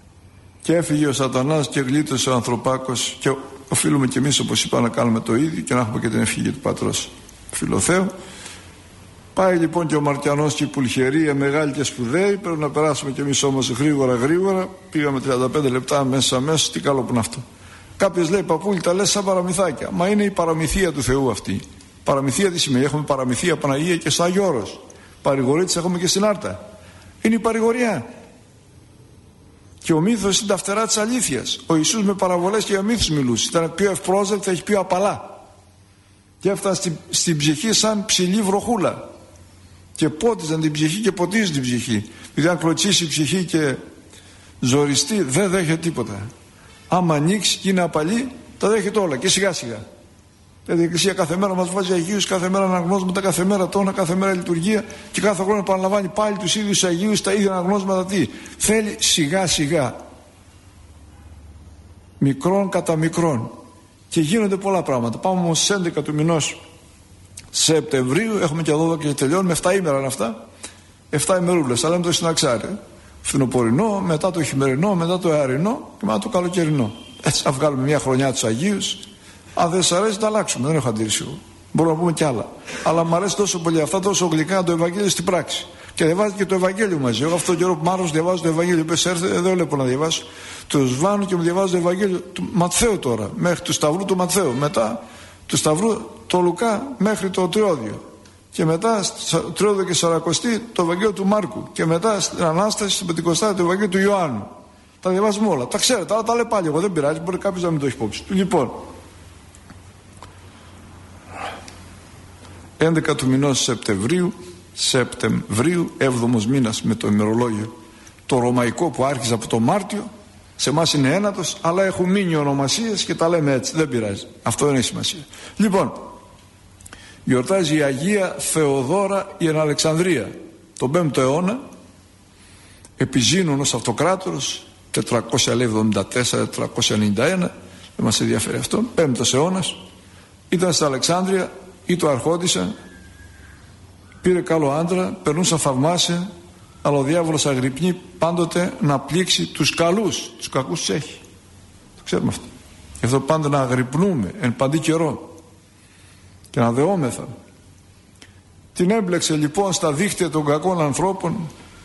Και έφυγε ο σατανάς και γλίτωσε ο ανθρωπάκος, και οφείλουμε κι εμείς, όπως είπα, να κάνουμε το ίδιο και να έχουμε και την ευχή του πατρός Φιλοθέου. Πάει λοιπόν και ο Μαρτιανός και η Πουλχερία, μεγάλη και σπουδαίοι. Πρέπει να περάσουμε κι εμείς όμως γρήγορα γρήγορα. Πήγαμε τριάντα πέντε λεπτά μέσα μέσα. Τι καλό που είναι αυτό. Κάποιος λέει, παππούλη, τα λες σαν παραμυθάκια. Μα είναι η παραμυθία του Θεού αυτή. Παραμυθία τι σημαίνει? Έχουμε παραμυθία Παναγία και στο Άγιο Όρος. Παρηγορίτες έχουμε και στην Άρτα. Είναι η παρηγοριά. Και ο μύθος είναι τα φτερά της αλήθειας. Ο Ιησούς με παραβολές και για μύθους μιλούσε. Ήταν πιο ευπρόσδεκτο, έχει πιο απαλά. Και έφτανε στην, στην ψυχή σαν ψηλή βροχούλα. Και πότιζαν την ψυχή και ποτίζουν την ψυχή. Δηλαδή αν κλωτσίσει η ψυχή και ζοριστεί, δεν δέχεται τίποτα. Άμα ανοίξει και είναι απαλή, τα δέχεται όλα και σιγά σιγά. Δηλαδή η Εκκλησία κάθε μέρα μας βάζει Αγίους, κάθε μέρα αναγνώσματα, κάθε μέρα τόνα, κάθε μέρα λειτουργία, και κάθε χρόνο επαναλαμβάνει πάλι τους ίδιους Αγίους, τα ίδια αναγνώσματα. Τι θέλει? Σιγά σιγά, μικρόν κατά μικρόν, και γίνονται πολλά πράγματα. Πάμε όμως στις έντεκα του μηνός Σεπτεμβρίου, έχουμε και δώδεκα και τελειώνουμε. εφτά ημέρα είναι αυτά, εφτά ημερούλες, θα λέμε το συναξάρι. Φθινοπορεινό, μετά το χειμερινό, μετά το αερινό και μετά το καλοκαιρινό. Έτσι θα βγάλουμε μια χρονιά τους Αγίους. Αν δεν σας αρέσει, τα αλλάξουμε. Δεν έχω αντίρρηση εγώ. Μπορούμε να πούμε κι άλλα. Αλλά μου αρέσει τόσο πολύ αυτά, τόσο γλυκά το Ευαγγέλιο στην πράξη. Και διαβάζει και το Ευαγγέλιο μαζί. Εγώ αυτόν τον καιρό που μ' άρεσε, διαβάζω το Ευαγγέλιο. Πες έρθετε, δεν βλέπω να διαβάσω. Το σβάνω και μου διαβάζω το Ευαγγέλιο του Ματθαίου τώρα, μέχρι του Σταυρού του Ματθαίου. Μετά του Σταυρού το Λουκά μέχρι το Τριώδιο. Και μετά Τριώδιο και Σαρακοστή το Ευαγγέλιο του Μάρκου. Και μετά στην Ανάσταση, στην Πεντηκοστάτη, το Ευαγγέλιο του Ιωάννου. Τα διαβάζουμε όλα. Τα ξέρετε, αλλά τα λέει πάλι εγώ. Δεν πειράζει, μπορεί κάποιο να μην το έχει υπόψη του. Λοιπόν, έντεκα του μηνός Σεπτεμβρίου, Σεπτεμβρίου, έβδομος μήνας με το ημερολόγιο το ρωμαϊκό που άρχισε από το Μάρτιο. Σε εμάς είναι ένατος, αλλά έχουν μείνει ονομασίες και τα λέμε έτσι. Δεν πειράζει. Αυτό δεν έχει σημασία. Λοιπόν, γιορτάζει η Αγία Θεοδόρα η Εναλεξανδρία τον πέμπτο αιώνα, επιζήνωνος αυτοκράτορος, τετρακόσια εβδομήντα τέσσερα τετρακόσια ενενήντα ένα, δεν μας ενδιαφέρει αυτό. Πέμπτος αιώνας, ήταν στην Αλεξάνδρεια, ή το αρχόντισαν, πήρε καλό άντρα, περνούσαν θαυμάσια, αλλά ο διάβολος αγρυπνεί πάντοτε να πλήξει τους καλούς, τους κακούς τους έχει. Το ξέρουμε αυτό. Γι' αυτό πάντα να αγρυπνούμε εν παντή καιρό και να δεόμεθα. Την έμπλεξε λοιπόν στα δίχτυα των κακών ανθρώπων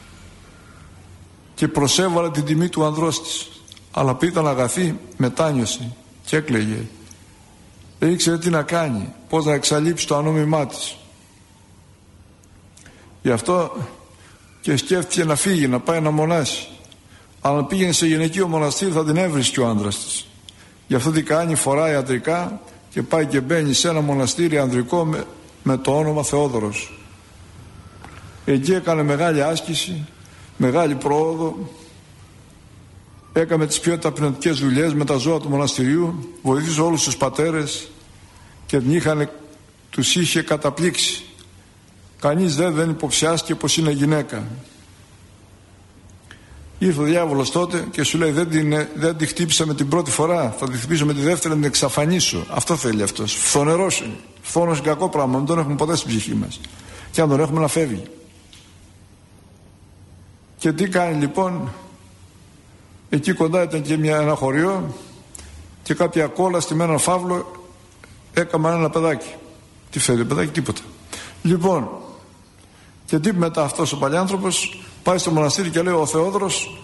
και προσέβαλε την τιμή του ανδρός της. Αλλά που ήταν αγαθή, μετάνιωσε και έκλαιγε. Δεν ήξερε τι να κάνει, πώς να εξαλείψει το ανόμιμά της. Γι' αυτό και σκέφτηκε να φύγει, να πάει να μονάσει. Αλλά αν πήγαινε σε γυναικείο μοναστήρι θα την έβρισκε ο άντρας της. Γι' αυτό τι κάνει, φοράει αντρικά και πάει και μπαίνει σε ένα μοναστήρι ανδρικό με, με το όνομα Θεόδωρος. Εκεί έκανε μεγάλη άσκηση, μεγάλη πρόοδο, έκαμε τις πιο ταπεινωτικές δουλειές με τα ζώα του μοναστηριού, βοηθήσε όλους τους πατέρες και την είχαν, τους είχε καταπλήξει. Κανείς δεν, δεν υποψιάστηκε πως είναι γυναίκα. Ήρθε ο διάβολος τότε και σου λέει δεν την, δεν τη χτύπησα με την πρώτη φορά, θα τη χτυπήσω με τη δεύτερη να την εξαφανίσω. Αυτό θέλει αυτός. Φθονερός είναι. Φθόνος είναι κακό πράγμα, δεν τον έχουμε ποτέ στην ψυχή μας. Και αν τον έχουμε να φεύγει. Και τι κάνει λοιπόν? Εκεί κοντά ήταν και μια, ένα χωριό και κάποια κόλλα στη μένα φαύλο έκαμα ένα παιδάκι. Τι θέλει παιδάκι? Τίποτα. Λοιπόν, και τι μετά αυτός ο παλιάνθρωπος πάει στο μοναστήρι και λέει ο Θεόδωρος,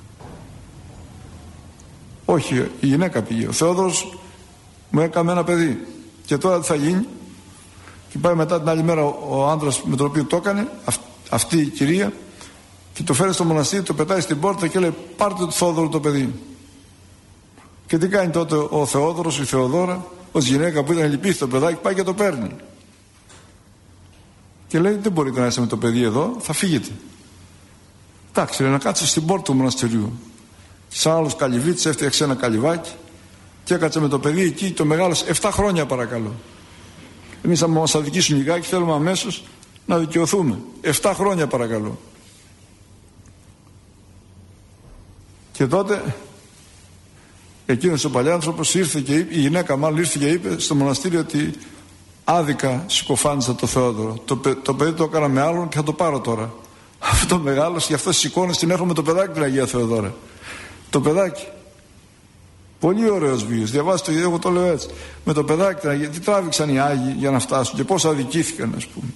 όχι η γυναίκα πήγε, ο Θεόδωρος μου έκαμε ένα παιδί και τώρα τι θα γίνει? Και πάει μετά την άλλη μέρα ο, ο άντρας με τον οποίο το έκανε, αυ, αυτή η κυρία, και το φέρει στο μοναστήρι, το πετάει στην πόρτα και λέει πάρτε του Θεόδωρου το παιδί. Και τι κάνει τότε ο Θεόδωρος, η Θεοδόρα, ως γυναίκα που ήταν λυπή στο παιδάκι, πάει και το παίρνει. Και λέει δεν μπορείτε να είστε με το παιδί εδώ, θα φύγετε. Εντάξει, να κάτσε στην πόρτα του μοναστηριού. Σαν άλλος καλυβίτης έφτιαξε ένα καλυβάκι και έκατσε με το παιδί εκεί, το μεγάλωσε εφτά χρόνια παρακαλώ. Εμείς θα μας αδικήσουν λιγάκι, θέλουμε αμέσως να δικαιωθούμε. εφτά χρόνια παρακαλώ. Και τότε εκείνος ο παλιάνθρωπος ήρθε και είπε, η γυναίκα μάλλον ήρθε και είπε στο μοναστήρι ότι άδικα συκοφάντησα το Θεόδωρο. Το, το παιδί το έκανα με άλλον και θα το πάρω τώρα. Αυτό μεγάλος, γι' αυτό στις εικόνες την έχω με το παιδάκι την Αγία Θεοδόρα. Το παιδάκι. Πολύ ωραίος βίος. Διαβάστε το, εγώ το λέω έτσι. Με το παιδάκι, γιατί τράβηξαν οι Άγιοι για να φτάσουν και πώς αδικήθηκαν, ας πούμε.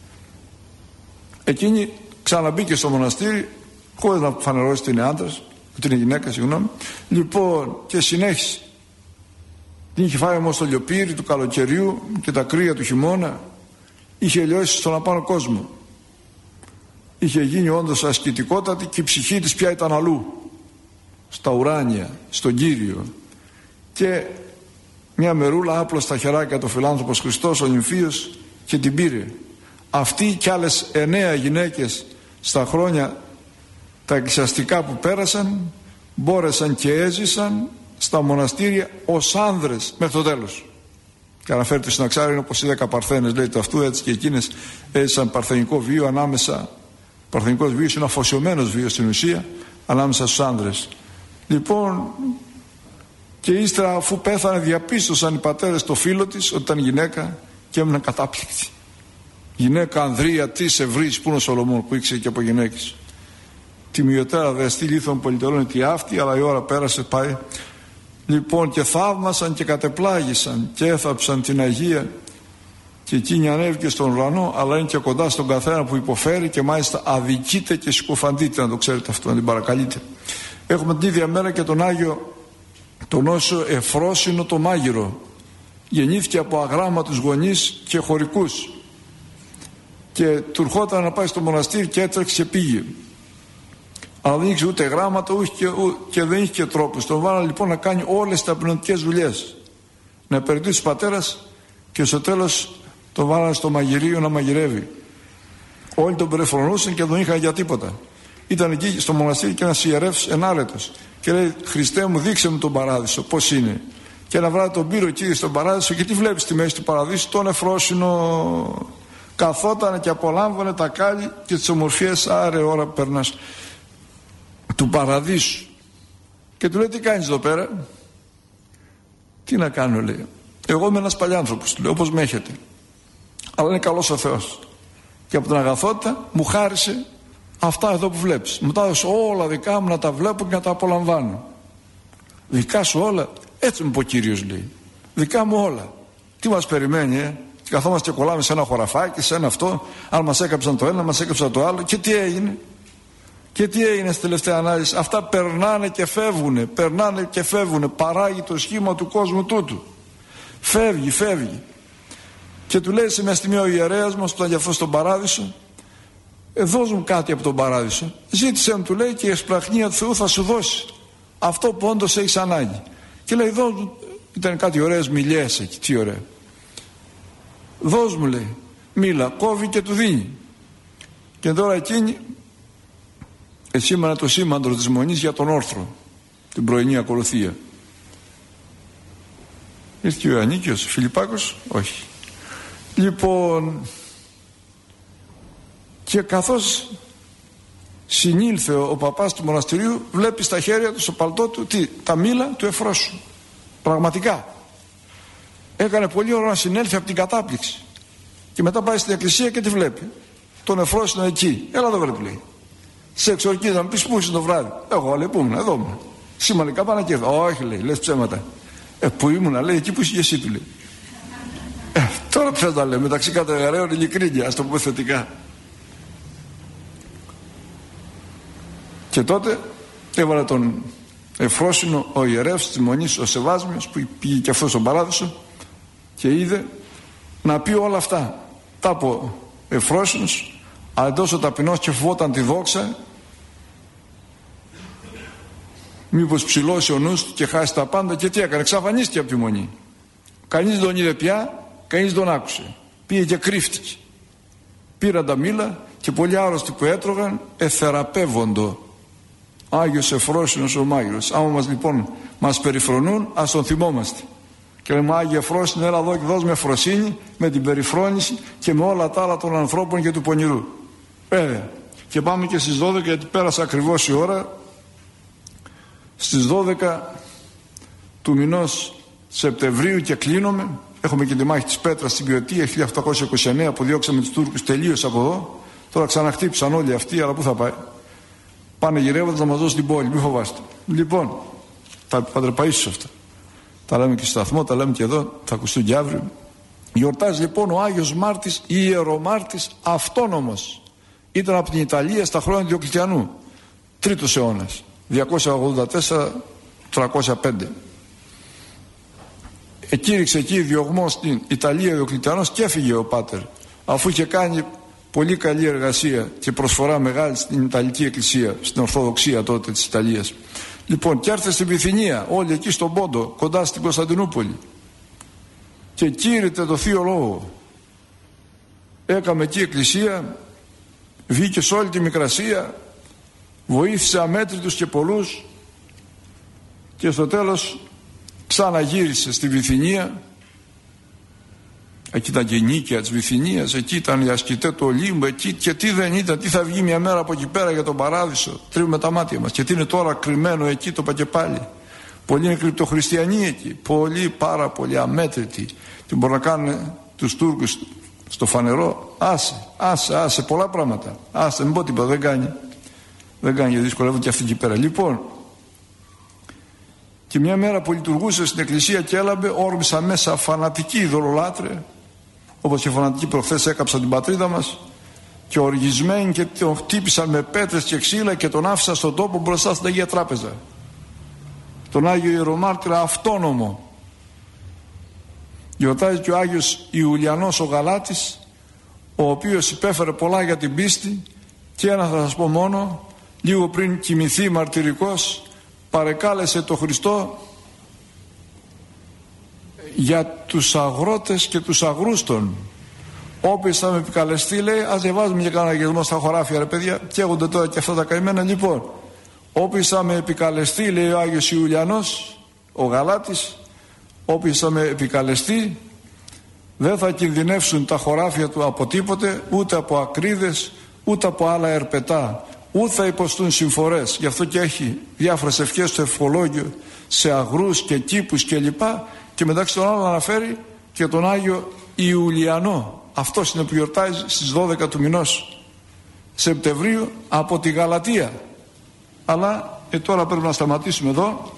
Εκείνη ξαναμπήκε στο μοναστήρι, χωρίς να φανερώσει ότι είναι άντρας, ότι είναι γυναίκα, συγγνώμη. Λοιπόν, και συνέχισε. Την είχε φάει όμως το λιοπύρι του καλοκαιριού και τα κρύα του χειμώνα. Είχε λιώσει στον απάνω κόσμο. Είχε γίνει όντως ασκητικότατη και η ψυχή της πια ήταν αλλού. Στα ουράνια, στον Κύριο. Και μια μερούλα άπλωσε στα χεράκια του φιλάνθρωπος Χριστός ο Νυμφίος και την πήρε. Αυτοί κι άλλες εννέα γυναίκες στα χρόνια τα εκκλησιαστικά που πέρασαν μπόρεσαν και έζησαν στα μοναστήρια ως άνδρες μέχρι το τέλος. Και αναφέρεται στην Αξάρινα όπως οι δέκα παρθένες, λέει το αυτού, έτσι και εκείνες έζησαν παρθενικό βίο ανάμεσα. Παρθενικός βίος είναι αφοσιωμένος βίος στην ουσία ανάμεσα στους άνδρες. Λοιπόν, και ύστερα αφού πέθανε διαπίστωσαν οι πατέρες το φίλο της ότι ήταν γυναίκα και έμειναν κατάπληκτοι. Γυναίκα ανδρεία, τι σε βρεις, πού είναι ο Σολομών που ήξερε και από γυναίκες. Τη μειωτέρα δεστή λίθων πολιτελών τη αυτή, αλλά η ώρα πέρασε, πάει. Λοιπόν, και θαύμασαν και κατεπλάγησαν και έθαψαν την Αγία, και εκείνη ανέβηκε στον ουρανό, αλλά είναι και κοντά στον καθένα που υποφέρει και μάλιστα αδικείται και συκοφαντείται, να το ξέρετε αυτό, να την παρακαλείτε. Έχουμε την ίδια μέρα και τον Άγιο, τον Όσιο Εφρόσινο το Μάγειρο. Γεννήθηκε από αγράμματους γονείς και χωρικούς και του ερχόταν να πάει στο μοναστήρι και έτρεξε και πήγε, αλλά δεν είχε ούτε γράμματα ούτε και, ούτε, και δεν είχε και τρόπους. Τον βάλανε λοιπόν να κάνει όλες τα πνευματικές δουλειές, να υπηρετεί τους πατέρας, και στο τέλος τον βάλανε στο μαγειρίο να μαγειρεύει. Όλοι τον περιφρονούσαν και δεν είχαν για τίποτα. Ήταν εκεί στο μοναστήρι και ένας ιερεύς ενάρετος και λέει: Χριστέ μου, δείξε μου τον παράδεισο πώς είναι. Και ένα βράδυ τον πήρε ο Κύριος στον παράδεισο και τι βλέπεις στη μέση του παραδείσου? Τον Εφρόσινο. Καθόταν και απολάμβανε τα κάλλη και τις ομορφιές. Άρε ώρα που περνάς του παραδείσου. Και του λέει: τι κάνεις εδώ πέρα? Τι να κάνω, λέει. Εγώ είμαι ένας παλιάνθρωπος, του λέει, όπως με έχετε, αλλά είναι καλός ο Θεός και από την αγαθότητα μου χάρισε αυτά εδώ που βλέπεις. Μου τα έδωσε όλα δικά μου να τα βλέπω και να τα απολαμβάνω. Δικά σου όλα? Έτσι μου είπε ο Κύριος, λέει. Δικά μου όλα. Τι μας περιμένει, ε? Και καθόμαστε και κολλάμε σε ένα χωραφάκι, σε ένα αυτό. Αν μας έκαψαν το ένα, μας έκαψαν το άλλο. Και τι έγινε? Και τι έγινε στη τελευταία ανάλυση? Αυτά περνάνε και φεύγουνε. Περνάνε και φεύγουνε. Παράγει το σχήμα του κόσμου τούτου. Φεύγει, φεύγει. Και του λέει σε μια στιγμή ο ιερέας μας που ήταν γι' αυτό στον παράδεισο: ε, δώσ' μου κάτι από τον παράδεισο. Ζήτησε μου, του λέει, και η εσπλαχνία του Θεού θα σου δώσει αυτό που όντως έχεις ανάγκη. Και λέει: δώσ' μου. Ήταν κάτι ωραίες μιλιές εκεί, τι ωραία. Δώσ' μου, λέει, μίλα, κόβει και του δίνει. Και τώρα εκείνη εσήμανε το σήμαντρο της Μονής για τον όρθρο, την πρωινή ακολουθία. Ήρθε και ο Ιωαννίκιος, ο Φιλιππάκος, όχι. Λοιπόν, και καθώς συνήλθε ο παπάς του μοναστηρίου, βλέπει στα χέρια του, στο παλτό του, τι, τα μήλα του Εφρόσου. Πραγματικά. Έκανε πολύ ώρα να συνέλθει από την κατάπληξη. Και μετά πάει στην εκκλησία και τη βλέπει. Τον Εφρόσου είναι εκεί. Έλα εδώ, βλέπει, λέει. Σε εξορκίζει να μου πεις πού είσαι το βράδυ. Εγώ, λέει, πού ήμουν, εδώ ήμουν. Σήμανε κάπανα και εδώ. Όχι, λέει, λες ψέματα. Ε, πού ήμουνα, λέει, εκεί που είσαι και εσύ, του λέει. Ε, τώρα τι θες να λέει, μεταξύ καταγαρέων ειλικρίνεια, ας το πούμε θετικά. Και τότε έβαλε τον Εφρόσινο ο ιερεύς της Μονής, ο Σεβάσμιος, που πήγε και αυτό στον παράδεισο και είδε να πει όλα αυτά. Τα από Εφρόσινος, αλλά τόσο ταπεινός και φοβόταν τη δόξα, μήπως ψηλώσει ο νους του και χάσει τα πάντα. Και τι έκανε? Εξαφανίστηκε από τη Μονή. Κανείς τον είδε πια, κανείς τον άκουσε. Πήγε και κρύφτηκε. Πήραν τα μήλα και πολλοί άρρωστοι που έτρωγαν εθεραπεύοντο. Άγιος Εφρόσινος ο Μάγειρος. Άμα μας λοιπόν μας περιφρονούν, ας τον θυμόμαστε. Και λέμε: Άγιε Εφρόσινε, έλα εδώ και δώσ' με φροσύνη, με την περιφρόνηση και με όλα τα άλλα των ανθρώπων και του πονηρού. Βέβαια. Και πάμε και στις δώδεκα, γιατί πέρασε ακριβώς η ώρα. Στις δώδεκα του μηνός Σεπτεμβρίου και κλείνουμε. Έχουμε και τη μάχη της Πέτρας στην Ποιτία χίλια οκτακόσια είκοσι εννέα που διώξαμε τους Τούρκους τελείως από εδώ. Τώρα ξαναχτύπησαν όλοι αυτοί, αλλά πού θα πάει? πάνε γυρεύοντας να μας δώσουν την πόλη, μην φοβάστε. Λοιπόν, τα Πατρεπαΐσιους αυτά. Τα λέμε και στο σταθμό, τα λέμε και εδώ, θα ακουστούν και αύριο. Γιορτάζει λοιπόν ο Άγιος Μάρτης, ιερομάρτης αυτόνομος. Ήταν από την Ιταλία στα χρόνια του Διοκλητιανού, τρίτος αιώνας, διακόσια ογδόντα τέσσερα τριακόσια πέντε. Εκήρυξε εκεί διωγμό στην Ιταλία Διοκλητιανός και έφυγε ο πάτερ, αφού είχε κάνει πολύ καλή εργασία και προσφορά μεγάλη στην Ιταλική Εκκλησία, στην Ορθοδοξία τότε της Ιταλίας. Λοιπόν, και έρθε στην Βυθινία, όλοι εκεί στον Πόντο, κοντά στην Κωνσταντινούπολη, και κήρυτε το Θείο Λόγο. Έκαμε εκεί εκκλησία, βγήκε σε όλη τη Μικρασία, βοήθησε αμέτρητους και πολλούς, και στο τέλος ξαναγύρισε στη Βυθινία. Εκεί ήταν και η νίκαια της Βυθινίας, εκεί ήταν η ασκητέ του Ολύμπου, εκεί, και τι δεν ήταν, τι θα βγει μια μέρα από εκεί πέρα για τον Παράδεισο. Τρίβουμε τα μάτια μας. Και τι είναι τώρα κρυμμένο εκεί, το είπα και πάλι. Πολλοί είναι κρυπτοχριστιανοί εκεί, πολλοί, πάρα πολλοί αμέτρητοι. Τι μπορούν να κάνουν τους Τούρκους στο φανερό. Άσε, άσε, άσε, πολλά πράγματα. Άσε, μην πω τίποτα, δεν κάνει. Δεν κάνει, γιατί δυσκολεύουν και αυτοί εκεί πέρα. Λοιπόν, και μια μέρα που λειτουργούσε στην εκκλησία και έλαμπε, όρμησαν μέσα φανατικοί ειδωλολάτρε, όπως και φανατικοί προχθές έκαψαν την πατρίδα μας, και οργισμένοι, και τον χτύπησαν με πέτρες και ξύλα και τον άφησαν στον τόπο μπροστά στην Αγία Τράπεζα. Τον Άγιο Ιερομάρτυρα αυτόνομο. Γιορτάζει και ο Άγιος Ιουλιανός ο Γαλάτης, ο οποίος υπέφερε πολλά για την πίστη, και ένα θα σας πω μόνο, λίγο πριν κοιμηθεί μαρτυρικός, παρεκάλεσε το Χριστό για τους αγρότες και τους αγρούστων. Όποιος θα με επικαλεστεί, λέει, ας διαβάζουμε για κανένα αγιασμό στα χωράφια, ρε παιδιά, καίγονται τώρα και αυτά τα καημένα. Λοιπόν, όποιος θα με επικαλεστεί, λέει ο Άγιος Ιουλιανός ο Γαλάτης, όποιος θα με επικαλεστεί, δεν θα κινδυνεύσουν τα χωράφια του από τίποτε, ούτε από ακρίδες, ούτε από άλλα ερπετά, ούτε θα υποστούν συμφορές. Γι' αυτό και έχει διάφορες ευχές στο ευχολόγιο σε αγρούς και κήπους και λοιπά, και μεταξύ των άλλων αναφέρει και τον Άγιο Ιουλιανό. Αυτός είναι που γιορτάζει στις δώδεκα του μηνός Σεπτεμβρίου από τη Γαλατία. Αλλά ε, τώρα πρέπει να σταματήσουμε εδώ,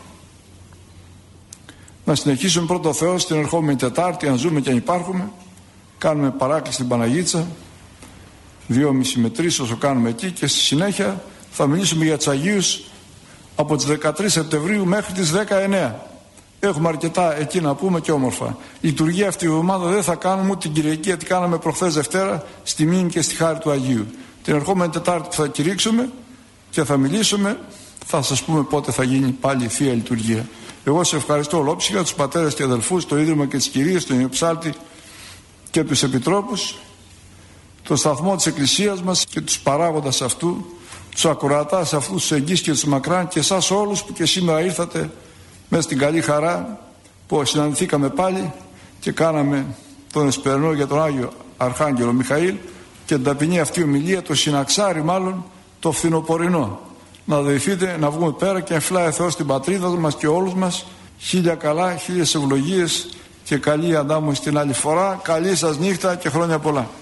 να συνεχίσουμε πρώτο ο Θεός την ερχόμενη Τετάρτη, αν ζούμε και αν υπάρχουμε. Κάνουμε παράκληση στην Παναγίτσα δυόμιση με τρεις όσο κάνουμε εκεί, και στη συνέχεια θα μιλήσουμε για τους Αγίους από τις δεκατρείς Σεπτεμβρίου μέχρι τις δεκαεννέα. Έχουμε αρκετά εκεί να πούμε και όμορφα. Λειτουργία αυτή η εβδομάδα δεν θα κάνουμε ούτε την Κυριακή, γιατί κάναμε προχθές Δευτέρα στη Μήνη και στη Χάρη του Αγίου. Την ερχόμενη Τετάρτη που θα κηρύξουμε και θα μιλήσουμε, θα σας πούμε πότε θα γίνει πάλι η Θεία Λειτουργία. Εγώ σε ευχαριστώ ολόψυχα, τους πατέρες και αδελφούς, το Ίδρυμα και τις κυρίες, τον Ιεροψάλτη και τους επιτρόπους, το σταθμό της Εκκλησίας μας και τους παράγοντας αυτού, τους ακροατάς αυτού, τους εγγύς και τους μακράν, και εσάς όλους που και σήμερα ήρθατε μέσα στην καλή χαρά που συναντηθήκαμε πάλι και κάναμε τον εσπερινό για τον Άγιο Αρχάγγελο Μιχαήλ και την ταπεινή αυτή ομιλία, το συναξάρι μάλλον το φθινοπορεινό. Να δεηθείτε, να βγούμε πέρα και εμφυλάει Θεός την πατρίδα μας και όλους μας. Χίλια καλά, χίλιες ευλογίες και καλή αντάμωση την άλλη φορά. Καλή σας νύχτα και χρόνια πολλά.